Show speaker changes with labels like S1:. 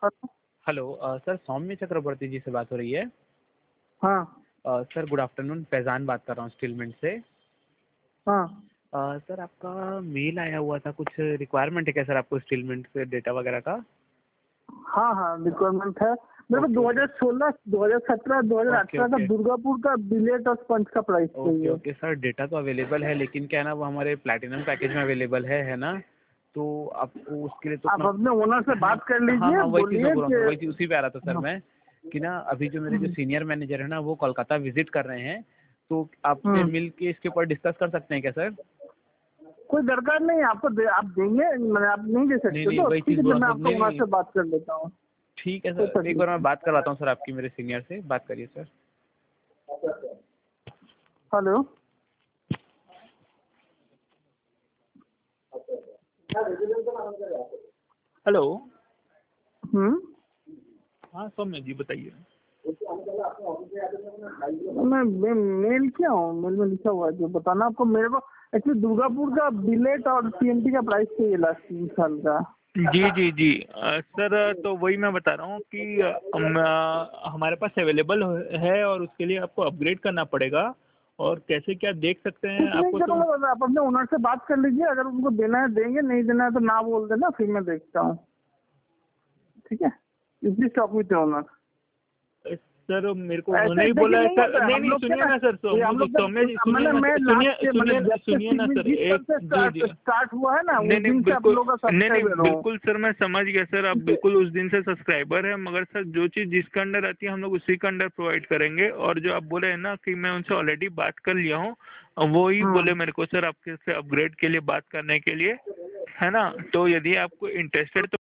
S1: Hello.
S2: Hello sir, Soumya Chakraborty ji से बात हो रही है?
S1: हाँ
S2: सर गुड आफ्टरनून, फैज़ान बात कर रहा हूँ स्टीलमिंट से।
S1: हाँ
S2: सर आपका मेल आया हुआ था, कुछ रिक्वायरमेंट है क्या सर आपको स्टीलमिंट से डेटा वगैरह का?
S1: हाँ हाँ रिक्वायरमेंट है मेरे को।
S2: ओके
S1: 2016, 2017, 2018 का
S2: ओके
S1: दुर्गापुर का बिलेट और स्पंज का प्राइस
S2: ओके
S1: चाहिए।
S2: ओके सर, डेटा तो अवेलेबल है, लेकिन क्या है ना, वो हमारे प्लैटिनम पैकेज में अवेलेबल है ना? तो आपको उसके लिए तो
S1: आप
S2: अपना।
S1: अपने ओनर से
S2: हाँ
S1: बात कर
S2: हाँ
S1: लीजिए,
S2: हाँ, वही चीज़ मैं
S1: बोलिए
S2: बोल रहा हूँ
S1: कि
S2: सर, वही चीज़ उसी पे आ रहा था सर
S1: हाँ,
S2: मैं, कि ना अभी जो मेरे जो
S1: हम्म,
S2: सीनियर मैनेजर है ना, वो कोलकाता विजिट कर रहे हैं, तो आपसे
S1: हम्म।
S2: मिल के इसके ऊपर डिस्कस कर सकते हैं क्या सर?
S1: कोई दरकार नहीं, आपको आप देंगे, मैंने आप नहीं दे
S2: नहीं
S1: सकते
S2: नहीं,
S1: तो
S2: वही
S1: ठीक
S2: चीज़
S1: है,
S2: बोल
S1: तो
S2: रहा
S1: मैं
S2: हूँ सर,
S1: आपको
S2: नहीं
S1: ओनर
S2: नहीं।
S1: से बात कर लेता हूँ।
S2: ठीक है
S1: कोई
S2: सर, एक
S1: तकलीफ
S2: बार मैं बात करवाता हूँ सर आपकी मेरे सीनियर से, बात करिए सर।
S1: हेलो।
S2: हेलो।
S1: हम्म।
S2: हाँ सौम्य जी बताइए।
S1: मैं मेल किया हूँ, मेल में लिखा हुआ है जो बताना आपको मेरे को। एक्चुअली दुर्गापुर का बिलेट और टीएमटी का प्राइस चाहिए लास्ट 3 साल का।
S2: जी जी जी, सर तो वही मैं बता रहा हूँ कि हमारे पास अवेलेबल है, और उसके लिए आपको अपग्रेड करना पड़ेगा, और कैसे क्या देख सकते हैं
S1: कुछ नहीं
S2: आपको तो।
S1: करूँगा, आप अपने ओनर से बात कर लीजिए, अगर उनको देना है देंगे, नहीं देना है तो ना बोल देना, फिर मैं देखता हूँ। ठीक है, please talk with owner.
S2: Sir मेरे को उन्होंने
S1: ऐसे
S2: ही
S1: देखिए
S2: बोला है
S1: नहीं
S2: सर,
S1: होता है
S2: नहीं
S1: हम
S2: नहीं,
S1: लोग के
S2: सुनिए
S1: ना।
S2: ना सर,
S1: ये हम लोग
S2: सौम्य जी सुनिए
S1: मैंने
S2: ना
S1: मैं
S2: सर,
S1: लास्ट के मतलब जब से
S2: सुनिए ना सर,
S1: जिस साल
S2: एक
S1: से
S2: जी जी।
S1: स्टार्ट हुआ है ना,
S2: नहीं
S1: उस
S2: नहीं
S1: दिन से आप
S2: बिल्कुल,
S1: लोगों का
S2: नहीं नहीं
S1: सब्सक्राइबर हूँ।
S2: बिल्कुल सर, मैं समझ गया सर, आप
S1: ठीक है।
S2: बिल्कुल उस दिन से सब्सक्राइबर है, मगर सर जो चीज़ जिसके अंडर आती है हम लोग उसी के अंडर प्रोवाइड करेंगे, और जो आप बोले हैं ना कि मैं उनसे ऑलरेडी बात कर लिया हूँ, वो ही बोले मेरे को सर आपके से अपग्रेड के लिए बात करने के लिए, है ना? तो यदि आपको इंटरेस्टेड